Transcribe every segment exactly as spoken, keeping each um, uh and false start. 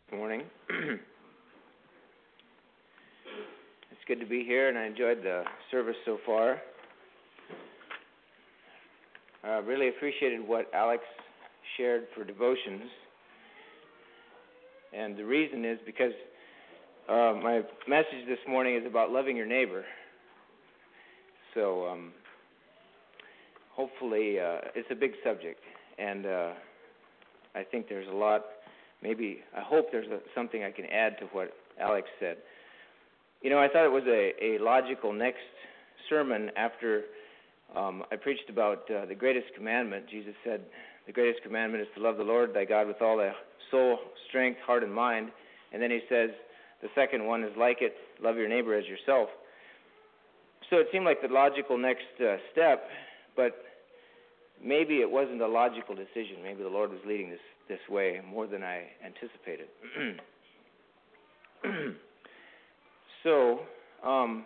Good morning. It's good to be here, and I enjoyed the service so far. I really appreciated what Alex shared for devotions, and the reason is because uh, my message this morning is about loving your neighbor. So um, hopefully uh, it's a big subject, and uh, I think there's a lot. Maybe, I hope there's a, something I can add to what Alex said. You know, I thought it was a, a logical next sermon after um, I preached about uh, the greatest commandment. Jesus said, the greatest commandment is to love the Lord thy God with all thy soul, strength, heart, and mind. And then he says, the second one is like it, love your neighbor as yourself. So it seemed like the logical next uh, step, but maybe it wasn't a logical decision. Maybe the Lord was leading this this way more than I anticipated. so, um,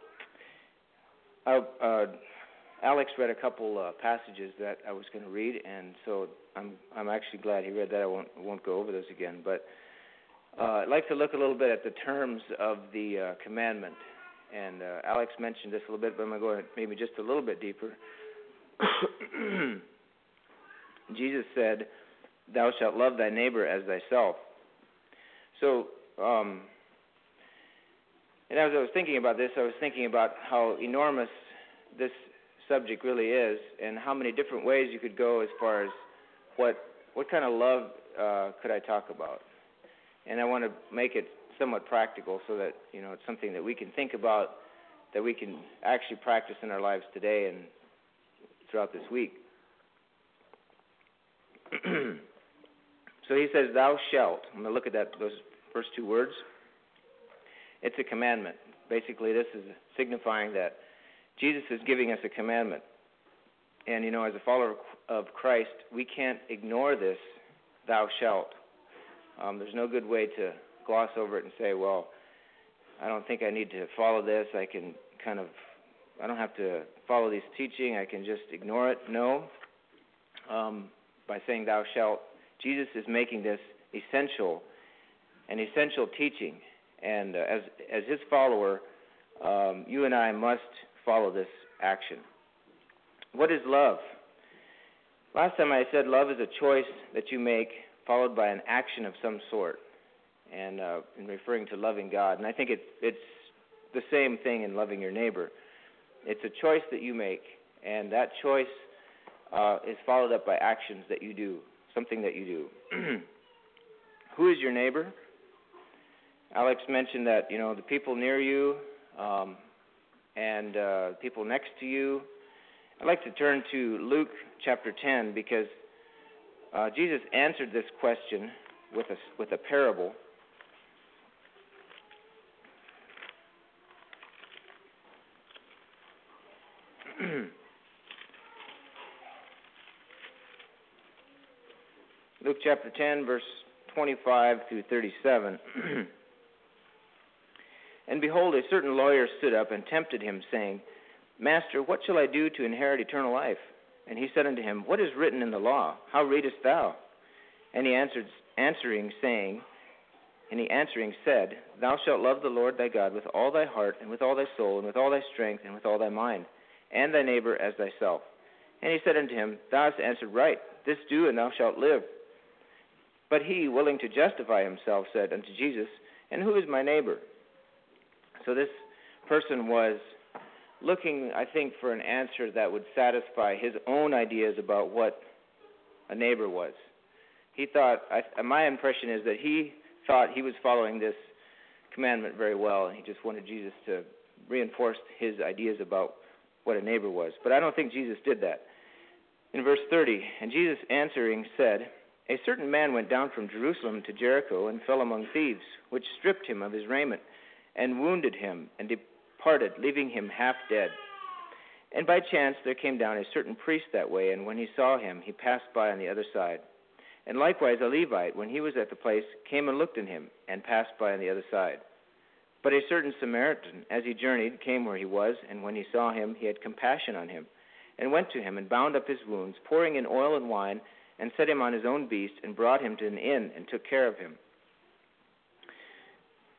I, uh, Alex read a couple uh, passages that I was going to read, and so I'm I'm actually glad he read that. I won't won't go over those again, but uh, I'd like to look a little bit at the terms of the uh, commandment. And uh, Alex mentioned this a little bit, but I'm going to go maybe just a little bit deeper. Jesus said, thou shalt love thy neighbor as thyself. So, um, and as I was thinking about this, I was thinking about how enormous this subject really is, and how many different ways you could go as far as what what kind of love uh, could I talk about. And I want to make it somewhat practical so that, you know, it's something that we can think about, that we can actually practice in our lives today and throughout this week. So he says, thou shalt. I'm going to look at that those first two words. It's a commandment. Basically, this is signifying that Jesus is giving us a commandment. And, you know, as a follower of Christ, we can't ignore this, thou shalt. Um, there's no good way to gloss over it and say, well, I don't think I need to follow this. I can kind of, I don't have to follow this teaching. I can just ignore it. No. Um, by saying thou shalt, Jesus is making this essential, an essential teaching. And uh, as as his follower, um, you and I must follow this action. What is love? Last time I said love is a choice that you make followed by an action of some sort, and uh, in referring to loving God. And I think it, it's the same thing in loving your neighbor. It's a choice that you make, and that choice uh, is followed up by actions that you do, something that you do. Who is your neighbor? Alex mentioned that, you know, the people near you um, and uh, people next to you. I'd like to turn to Luke chapter ten because uh, Jesus answered this question with a, with a parable. Luke chapter ten, verse twenty-five through thirty-seven. And behold, a certain lawyer stood up and tempted him, saying, Master, what shall I do to inherit eternal life? And he said unto him, What is written in the law? How readest thou? And he answered, answering, saying, and he answering said, Thou shalt love the Lord thy God with all thy heart, and with all thy soul, and with all thy strength, and with all thy mind, and thy neighbor as thyself. And he said unto him, Thou hast answered right. This do, and thou shalt live. But he, willing to justify himself, said unto Jesus, And who is my neighbor? So this person was looking, I think, for an answer that would satisfy his own ideas about what a neighbor was. He thought, I, my impression is that he thought he was following this commandment very well, and he just wanted Jesus to reinforce his ideas about what a neighbor was. But I don't think Jesus did that. In verse thirty, and Jesus answering said, A certain man went down from Jerusalem to Jericho and fell among thieves, which stripped him of his raiment, and wounded him, and departed, leaving him half dead. And by chance there came down a certain priest that way, and when he saw him, he passed by on the other side. And likewise a Levite, when he was at the place, came and looked on him, and passed by on the other side. But a certain Samaritan, as he journeyed, came where he was, and when he saw him, he had compassion on him, and went to him, and bound up his wounds, pouring in oil and wine, and set him on his own beast, and brought him to an inn, and took care of him.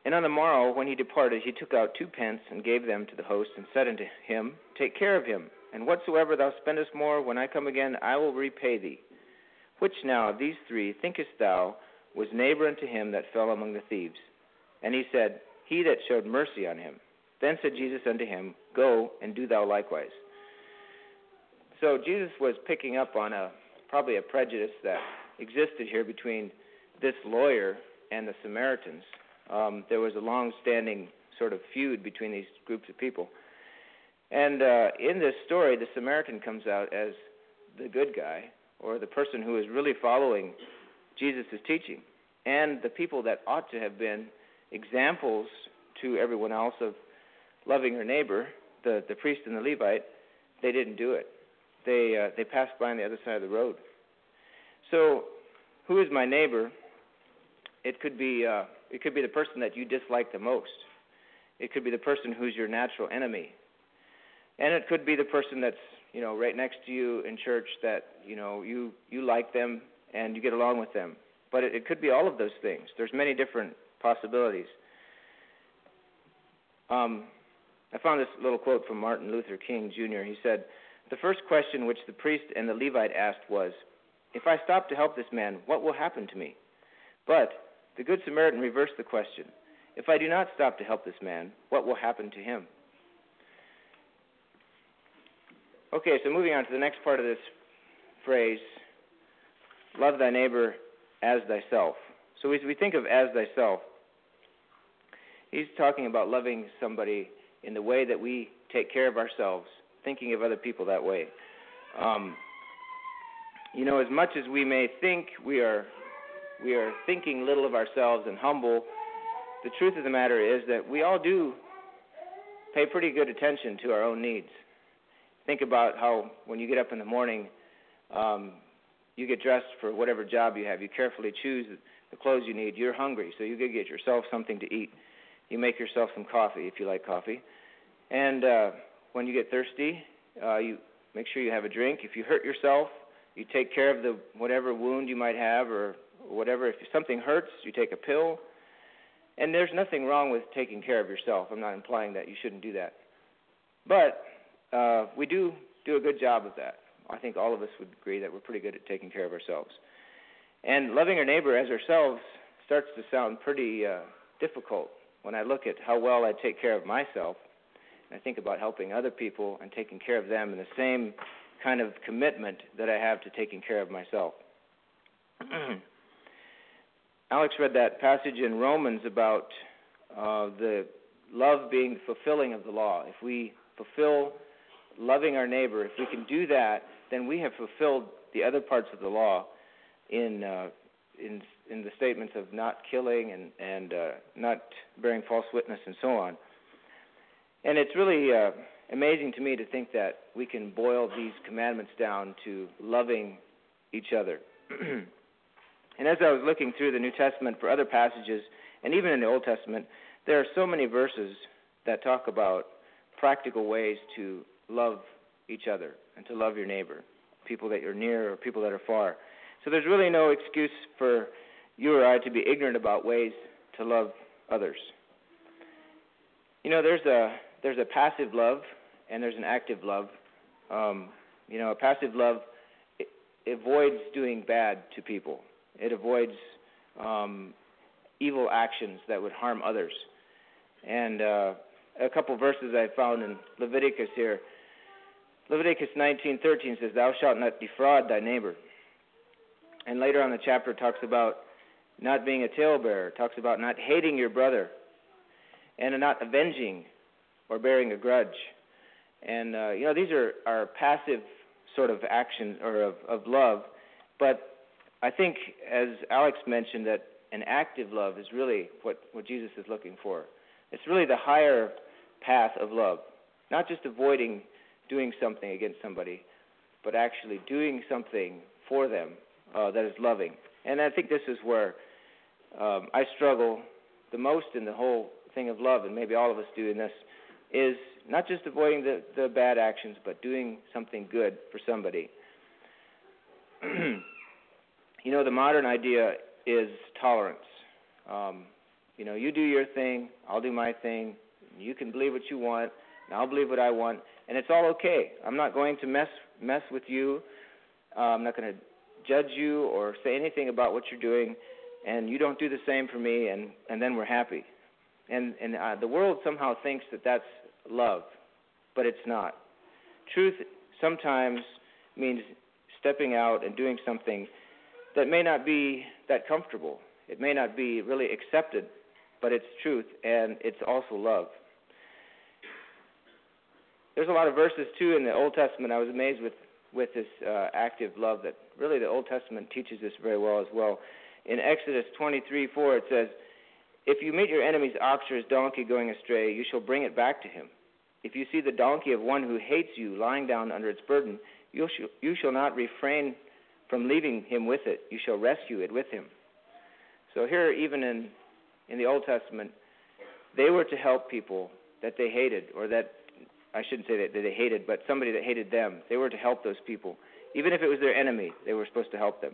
And on the morrow, when he departed, he took out two pence and gave them to the host, and said unto him, Take care of him, and whatsoever thou spendest more, when I come again, I will repay thee. Which now of these three thinkest thou was neighbor unto him that fell among the thieves? And he said, He that showed mercy on him. Then said Jesus unto him, Go, and do thou likewise. So Jesus was picking up on a probably a prejudice that existed here between this lawyer and the Samaritans. Um, there was a long-standing sort of feud between these groups of people. And uh, in this story, the Samaritan comes out as the good guy, or the person who is really following Jesus' teaching. And the people that ought to have been examples to everyone else of loving your neighbor, the, the priest and the Levite, they didn't do it. They uh, they passed by on the other side of the road. So, who is my neighbor? It could be uh, it could be the person that you dislike the most. It could be the person who's your natural enemy, and it could be the person that's you know right next to you in church that you know you you like them and you get along with them. But it, it could be all of those things. There's many different possibilities. Um, I found this little quote from Martin Luther King Junior He said, "The first question which the priest and the Levite asked was, 'If I stop to help this man, what will happen to me?' But the Good Samaritan reversed the question. 'If I do not stop to help this man, what will happen to him?'" Okay, so moving on to the next part of this phrase, love thy neighbor as thyself. So as we think of as thyself, he's talking about loving somebody in the way that we take care of ourselves, thinking of other people that way. Um, you know, as much as we may think we are we are thinking little of ourselves and humble, the truth of the matter is that we all do pay pretty good attention to our own needs. Think about how when you get up in the morning, um, you get dressed for whatever job you have. You carefully choose the clothes you need. You're hungry, so you go get yourself something to eat. You make yourself some coffee if you like coffee. And uh, when you get thirsty, uh, you make sure you have a drink. If you hurt yourself, you take care of the whatever wound you might have or whatever. If something hurts, you take a pill. And there's nothing wrong with taking care of yourself. I'm not implying that you shouldn't do that. But uh, we do do a good job of that. I think all of us would agree that we're pretty good at taking care of ourselves. And loving our neighbor as ourselves starts to sound pretty uh, difficult when I look at how well I take care of myself. And I think about helping other people and taking care of them in the same kind of commitment that I have to taking care of myself. Alex read that passage in Romans about uh, the love being the fulfilling of the law. If we fulfill loving our neighbor, if we can do that, then we have fulfilled the other parts of the law in uh, in in the statements of not killing and and uh, not bearing false witness and so on. And it's really uh, amazing to me to think that we can boil these commandments down to loving each other. And as I was looking through the New Testament for other passages, and even in the Old Testament, there are so many verses that talk about practical ways to love each other and to love your neighbor, people that you're near or people that are far. So there's really no excuse for you or I to be ignorant about ways to love others. You know, there's a there's a passive love and there's an active love. Um, you know, a passive love it, avoids doing bad to people. It avoids um, evil actions that would harm others. And uh, a couple verses I found in Leviticus here. Leviticus nineteen thirteen says, "Thou shalt not defraud thy neighbor." And later on the chapter talks about not being a talebearer. It talks about not hating your brother and not avenging or bearing a grudge. And, uh, you know, these are, are passive sort of actions or of, of love. But I think, as Alex mentioned, that an active love is really what, what Jesus is looking for. It's really the higher path of love, not just avoiding doing something against somebody, but actually doing something for them uh, that is loving. And I think this is where um, I struggle the most in the whole thing of love, and maybe all of us do in this, is not just avoiding the, the bad actions, but doing something good for somebody. You know, the modern idea is tolerance. Um, You know, you do your thing, I'll do my thing. You can believe what you want, and I'll believe what I want, and it's all okay. I'm not going to mess mess with you. Uh, I'm not going to judge you or say anything about what you're doing, and you don't do the same for me, and, and then we're happy. And, and uh, the world somehow thinks that that's love, but it's not. Truth sometimes means stepping out and doing something that may not be that comfortable. It may not be really accepted, but it's truth, and it's also love. There's a lot of verses, too, in the Old Testament. I was amazed with, with this uh, active love that really the Old Testament teaches this very well as well. In Exodus twenty-three four, it says, "If you meet your enemy's ox or his donkey going astray, you shall bring it back to him. If you see the donkey of one who hates you lying down under its burden, you shall, you shall not refrain from leaving him with it. You shall rescue it with him." So here, even in, in the Old Testament, they were to help people that they hated, or that, I shouldn't say that they hated, but somebody that hated them. They were to help those people. Even if it was their enemy, they were supposed to help them.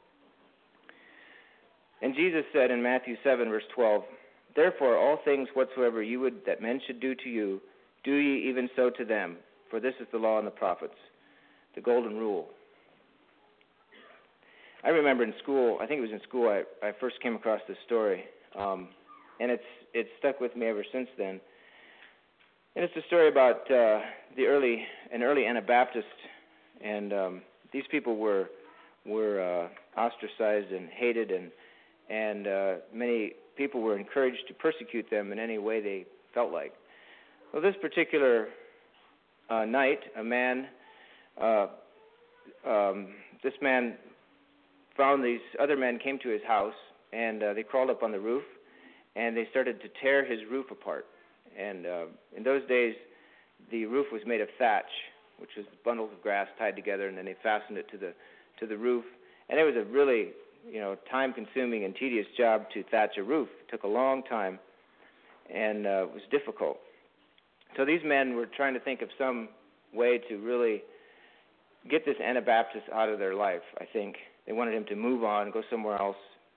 And Jesus said in Matthew seven, verse twelve, "Therefore all things whatsoever you would that men should do to you, do ye even so to them, for this is the law and the prophets," the golden rule. I remember in school, I think it was in school, I, I first came across this story, um, and it's it's stuck with me ever since then. And it's a story about uh, the early an early Anabaptist, and um, these people were were uh, ostracized and hated, and and uh, many people were encouraged to persecute them in any way they felt like. Well, this particular uh, night, a man, uh, um, this man found these other men came to his house, and uh, they crawled up on the roof, and they started to tear his roof apart. And uh, in those days, the roof was made of thatch, which was bundles of grass tied together, and then they fastened it to the to the roof. And it was a really, you know, time-consuming and tedious job to thatch a roof. It took a long time, and uh, it was difficult. So these men were trying to think of some way to really get this Anabaptist out of their life, I think. They wanted him to move on, go somewhere else,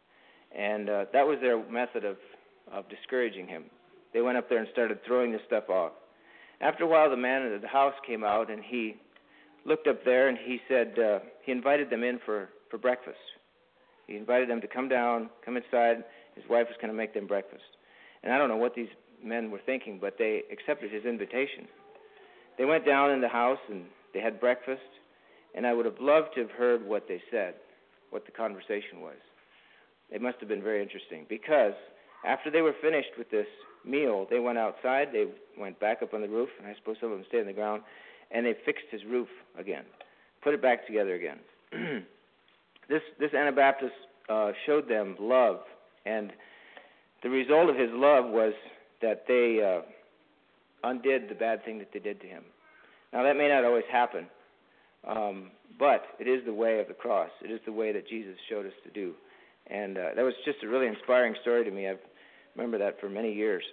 and uh, that was their method of, of discouraging him. They went up there and started throwing this stuff off. After a while, the man at the house came out, and he looked up there, and he said, uh, he invited them in for, for breakfast. He invited them to come down, come inside. His wife was going to make them breakfast. And I don't know what these men were thinking, but they accepted his invitation. They went down in the house, and they had breakfast, and I would have loved to have heard what they said, what the conversation was. It must have been very interesting, because after they were finished with this meal, they went outside, they went back up on the roof, and I suppose some of them stayed on the ground, and they fixed his roof again, put it back together again. this this Anabaptist uh, showed them love, and the result of his love was that they uh, undid the bad thing that they did to him. Now, that may not always happen, um, but it is the way of the cross. It is the way that Jesus showed us to do. And uh, that was just a really inspiring story to me. I remember that for many years.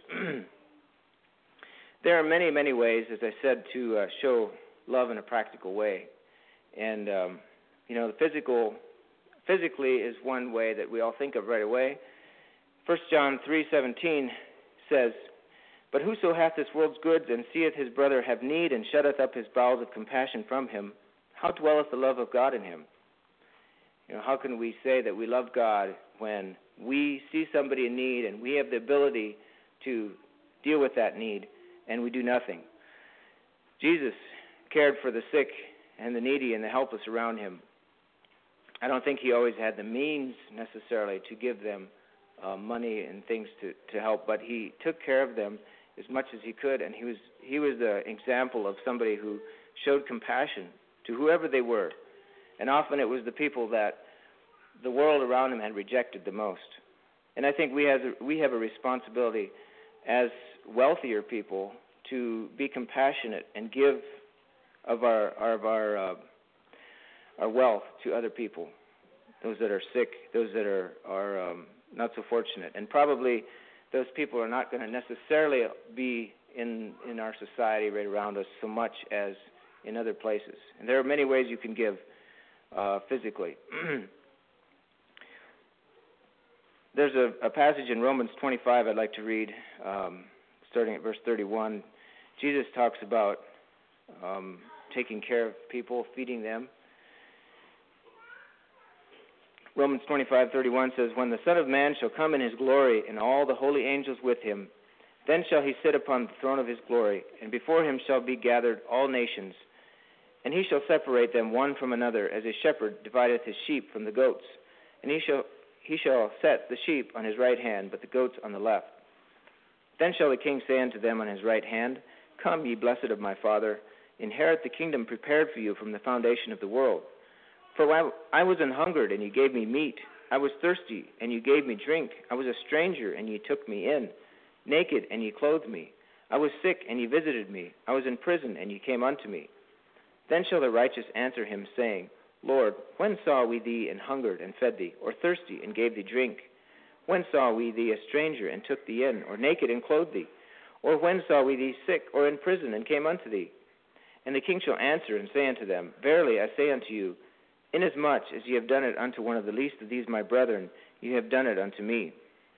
There are many, many ways, as I said, to uh, show love in a practical way. And, um, you know, the physical, physically is one way that we all think of right away. First John three seventeen says, "But whoso hath this world's goods, and seeth his brother have need, and shutteth up his bowels of compassion from him, how dwelleth the love of God in him?" You know, how can we say that we love God when we see somebody in need and we have the ability to deal with that need and we do nothing? Jesus cared for the sick and the needy and the helpless around him. I don't think he always had the means necessarily to give them uh, money and things to, to help, but he took care of them as much as he could, and he was he was the example of somebody who showed compassion to whoever they were. And often it was the people that the world around him had rejected the most. And I think we have a, we have a responsibility as wealthier people to be compassionate and give of our of our uh, our wealth to other people, those that are sick, those that are are um, not so fortunate, and probably those people are not going to necessarily be in in our society right around us so much as in other places. And there are many ways you can give uh, physically. There's a, a passage in Romans twenty-five I'd like to read, um, starting at verse thirty-one. Jesus talks about um, taking care of people, feeding them. Romans twenty-five thirty-one says, "When the Son of Man shall come in his glory, and all the holy angels with him, then shall he sit upon the throne of his glory, and before him shall be gathered all nations. And he shall separate them one from another, as a shepherd divideth his sheep from the goats. And he shall he shall set the sheep on his right hand, but the goats on the left. Then shall the king say unto them on his right hand, Come, ye blessed of my Father, inherit the kingdom prepared for you from the foundation of the world. For I was an hungered, and ye gave me meat. I was thirsty, and ye gave me drink. I was a stranger, and ye took me in. Naked, and ye clothed me. I was sick, and ye visited me. I was in prison, and ye came unto me. Then shall the righteous answer him, saying, Lord, when saw we thee an hungered, and fed thee, or thirsty, and gave thee drink? When saw we thee a stranger, and took thee in, or naked, and clothed thee? Or when saw we thee sick, or in prison, and came unto thee? And the king shall answer and say unto them, Verily I say unto you, inasmuch as ye have done it unto one of the least of these my brethren, ye have done it unto me."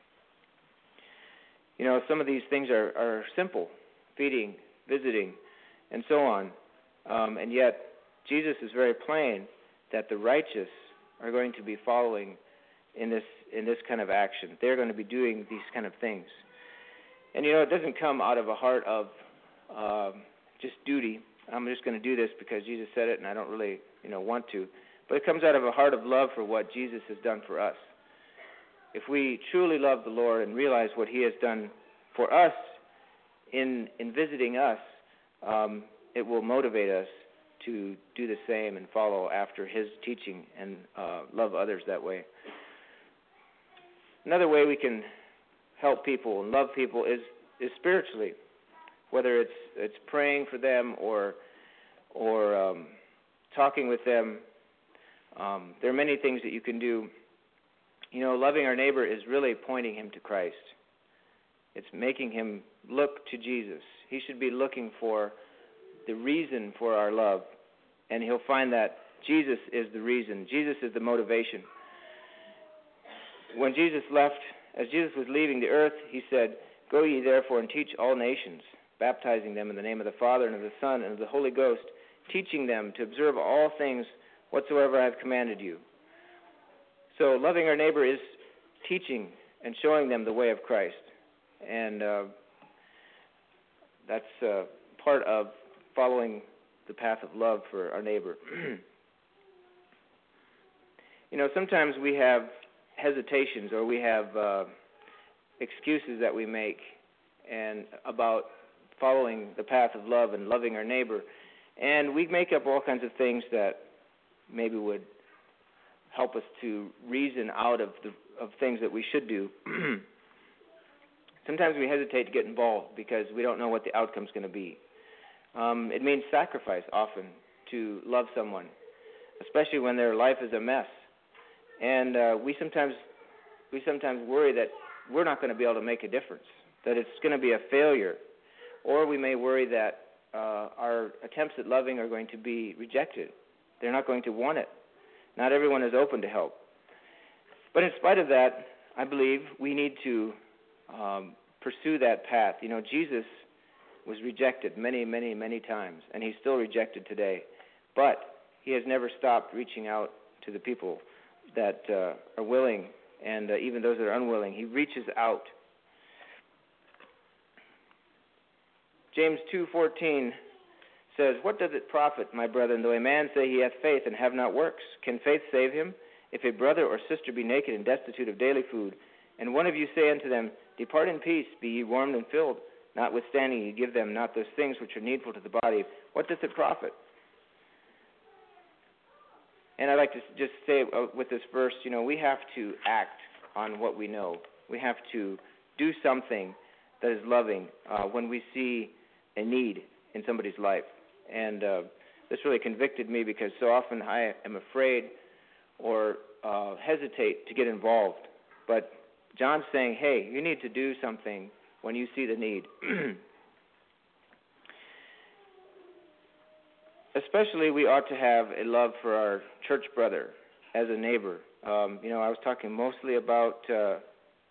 You know, some of these things are, are simple, feeding, visiting, and so on. Um, and yet, Jesus is very plain that the righteous are going to be following in this in this kind of action. They're going to be doing these kind of things. And, you know, it doesn't come out of a heart of uh, just duty. I'm just going to do this because Jesus said it and I don't really, you know, want to. But it comes out of a heart of love for what Jesus has done for us. If we truly love the Lord and realize what he has done for us in in visiting us, um, it will motivate us to do the same and follow after his teaching and uh, love others that way. Another way we can help people and love people is, is spiritually, whether it's it's praying for them or or um, talking with them. Um, there are many things that you can do. You know, loving our neighbor is really pointing him to Christ. It's making him look to Jesus. He should be looking for the reason for our love, and he'll find that Jesus is the reason. Jesus is the motivation. When Jesus left, as Jesus was leaving the earth, he said, Go ye therefore and teach all nations, baptizing them in the name of the Father and of the Son and of the Holy Ghost, teaching them to observe all things whatsoever I have commanded you. So loving our neighbor is teaching and showing them the way of Christ. And uh, that's uh, part of following the path of love for our neighbor. You know, sometimes we have hesitations or we have uh, excuses that we make and about following the path of love and loving our neighbor. And we make up all kinds of things that maybe would help us to reason out of the of things that we should do. Sometimes we hesitate to get involved because we don't know what the outcome's going to be. Um, it means sacrifice often to love someone, especially when their life is a mess. And uh, we sometimes we sometimes worry that we're not going to be able to make a difference, that it's going to be a failure, or we may worry that uh, our attempts at loving are going to be rejected. They're not going to want it. Not everyone is open to help. But in spite of that, I believe we need to um, pursue that path. You know, Jesus was rejected many, many, many times, and he's still rejected today. But he has never stopped reaching out to the people that uh, are willing, and uh, even those that are unwilling. He reaches out. James two fourteen says, What doth it profit, my brethren, though a man say he hath faith and have not works? Can faith save him? If a brother or sister be naked and destitute of daily food, and one of you say unto them, Depart in peace, be ye warmed and filled, notwithstanding ye give them not those things which are needful to the body, what doth it profit? And I'd like to just say uh, with this verse, you know, we have to act on what we know. We have to do something that is loving uh, when we see a need in somebody's life. And uh, this really convicted me because so often I am afraid or uh, hesitate to get involved. But John's saying, hey, you need to do something when you see the need. Especially, we ought to have a love for our church brother as a neighbor. Um, you know, I was talking mostly about uh,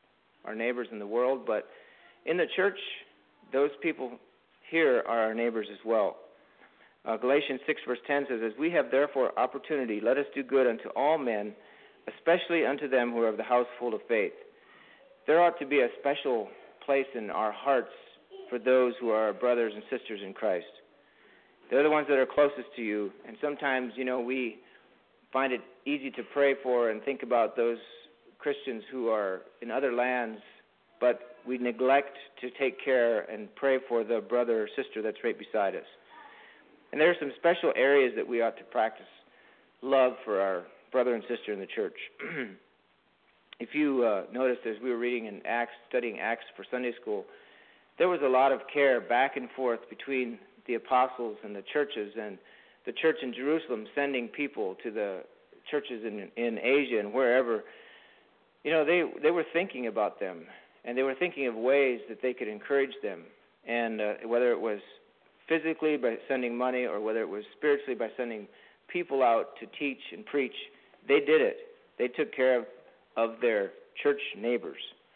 our neighbors in the world, but in the church, those people here are our neighbors as well. Uh, Galatians six verse ten says, "As we have therefore opportunity, let us do good unto all men, especially unto them who are of the household of faith." There ought to be a special place in our hearts for those who are our brothers and sisters in Christ. They're the ones that are closest to you, and sometimes, you know, we find it easy to pray for and think about those Christians who are in other lands, but we neglect to take care and pray for the brother or sister that's right beside us. And there are some special areas that we ought to practice love for our brother and sister in the church. If you uh, noticed as we were reading in Acts, studying Acts for Sunday school, there was a lot of care back and forth between the apostles and the churches, and the church in Jerusalem sending people to the churches in, in Asia and wherever. You know, they, they were thinking about them, and they were thinking of ways that they could encourage them, and uh, whether it was physically by sending money or whether it was spiritually by sending people out to teach and preach, they did it. They took care of, of their church neighbors.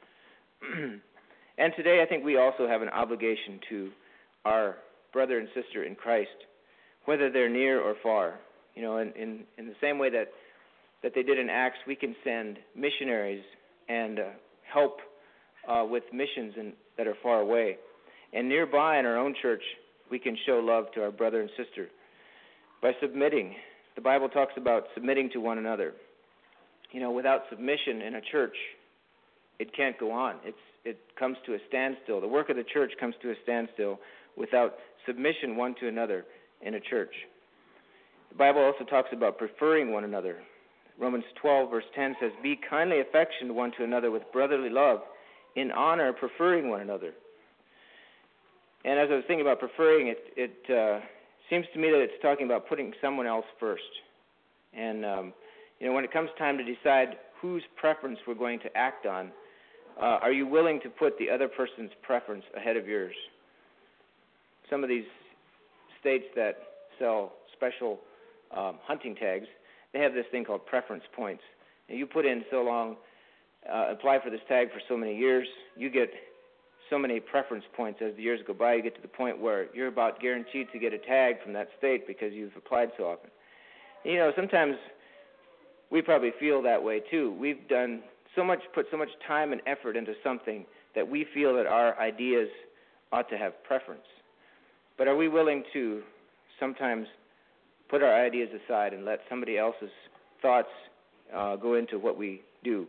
And today I think we also have an obligation to our brother and sister in Christ, whether they're near or far. You know, in, in, in the same way that, that they did in Acts, we can send missionaries and uh, help uh, with missions in, that are far away. And nearby in our own church, we can show love to our brother and sister by submitting. The Bible talks about submitting to one another. You know, without submission in a church, it can't go on. It's, it comes to a standstill. The work of the church comes to a standstill without submission one to another in a church. The Bible also talks about preferring one another. Romans twelve, verse ten says, "Be kindly affectioned one to another with brotherly love, in honor preferring one another." And as I was thinking about preferring, it, it uh, seems to me that it's talking about putting someone else first. And, um, you know, when it comes time to decide whose preference we're going to act on, uh, are you willing to put the other person's preference ahead of yours? Some of these states that sell special um, hunting tags, they have this thing called preference points. And you put in so long, uh, apply for this tag for so many years, you get so many preference points. As the years go by, you get to the point where you're about guaranteed to get a tag from that state because you've applied so often. And, you know, sometimes we probably feel that way too. We've done so much, put so much time and effort into something that we feel that our ideas ought to have preference. But are we willing to sometimes put our ideas aside and let somebody else's thoughts uh, go into what we do?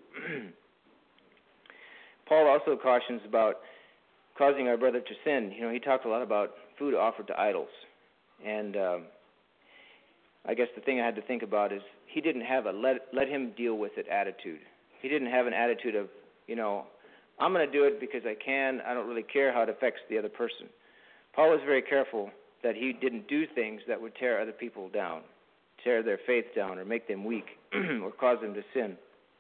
Paul also cautions about causing our brother to sin. You know, he talked a lot about food offered to idols. And um, I guess the thing I had to think about is he didn't have a let, let him deal with it attitude. He didn't have an attitude of, you know, I'm going to do it because I can. I don't really care how it affects the other person. Paul was very careful that he didn't do things that would tear other people down, tear their faith down or make them weak or cause them to sin.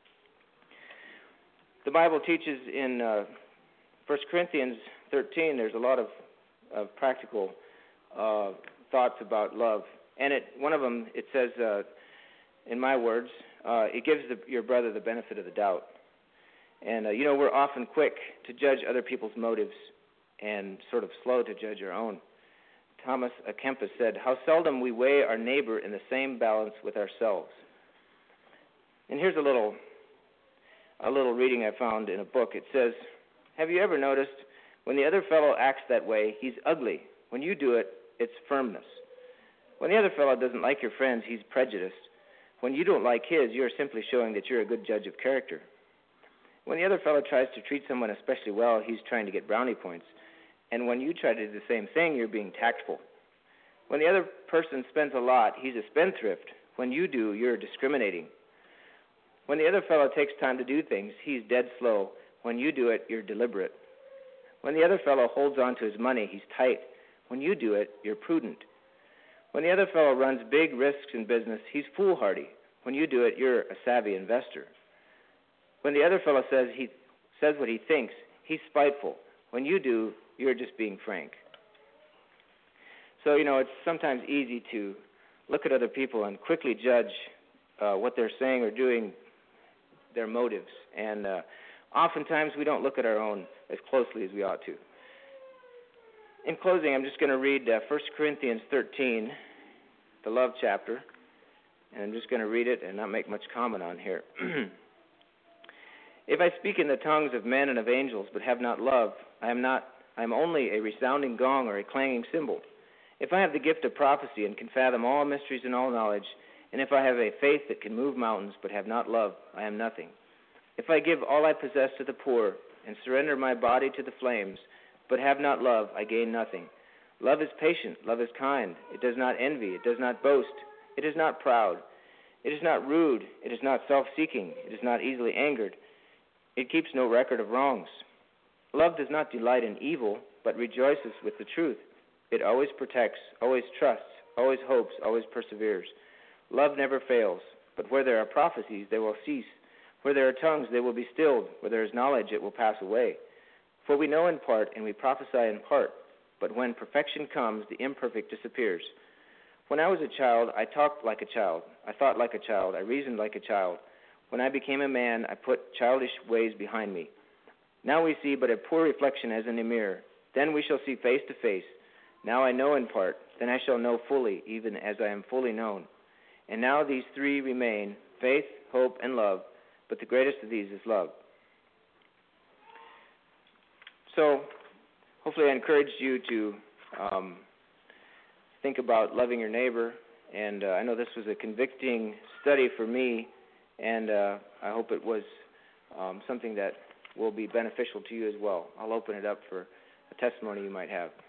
The Bible teaches in uh, First Corinthians thirteen, there's a lot of, of practical uh, thoughts about love. And it, one of them, it says, uh, in my words, uh, it gives the, your brother the benefit of the doubt. And, uh, you know, we're often quick to judge other people's motives and sort of slow to judge our own. Thomas à Kempis said, "How seldom we weigh our neighbor in the same balance with ourselves." And here's a little a little reading I found in a book. It says, "Have you ever noticed when the other fellow acts that way, he's ugly. When you do it, it's firmness. When the other fellow doesn't like your friends, he's prejudiced. When you don't like his, you're simply showing that you're a good judge of character. When the other fellow tries to treat someone especially well, he's trying to get brownie points. And when you try to do the same thing, you're being tactful. When the other person spends a lot, he's a spendthrift. When you do, you're discriminating. When the other fellow takes time to do things, he's dead slow. When you do it, you're deliberate. When the other fellow holds on to his money, he's tight. When you do it, you're prudent. When the other fellow runs big risks in business, he's foolhardy. When you do it, you're a savvy investor. When the other fellow says he says what he thinks, he's spiteful. When you do, you're just being frank." So, you know, it's sometimes easy to look at other people and quickly judge uh, what they're saying or doing, their motives. And uh, Oftentimes we don't look at our own as closely as we ought to. In closing, I'm just going to read uh, First Corinthians thirteen, the love chapter, and I'm just going to read it and not make much comment on here. If I speak in the tongues of men and of angels, but have not love, I am not. I am only a resounding gong or a clanging cymbal. If I have the gift of prophecy and can fathom all mysteries and all knowledge, and if I have a faith that can move mountains, but have not love, I am nothing. If I give all I possess to the poor and surrender my body to the flames, but have not love, I gain nothing. Love is patient. Love is kind. It does not envy. It does not boast. It is not proud. It is not rude. It is not self-seeking. It is not easily angered. It keeps no record of wrongs. Love does not delight in evil, but rejoices with the truth. It always protects, always trusts, always hopes, always perseveres. Love never fails, but where there are prophecies, they will cease. Where there are tongues, they will be stilled. Where there is knowledge, it will pass away. For we know in part, and we prophesy in part, but when perfection comes, the imperfect disappears. When I was a child, I talked like a child. I thought like a child. I reasoned like a child. When I became a man, I put childish ways behind me. Now we see but a poor reflection as in a mirror. Then we shall see face to face. Now I know in part. Then I shall know fully, even as I am fully known. And now these three remain, faith, hope, and love, but the greatest of these is love. So, hopefully I encouraged you to um, think about loving your neighbor, and uh, I know this was a convicting study for me, and uh, I hope it was um, something that will be beneficial to you as well. I'll open it up for a testimony you might have.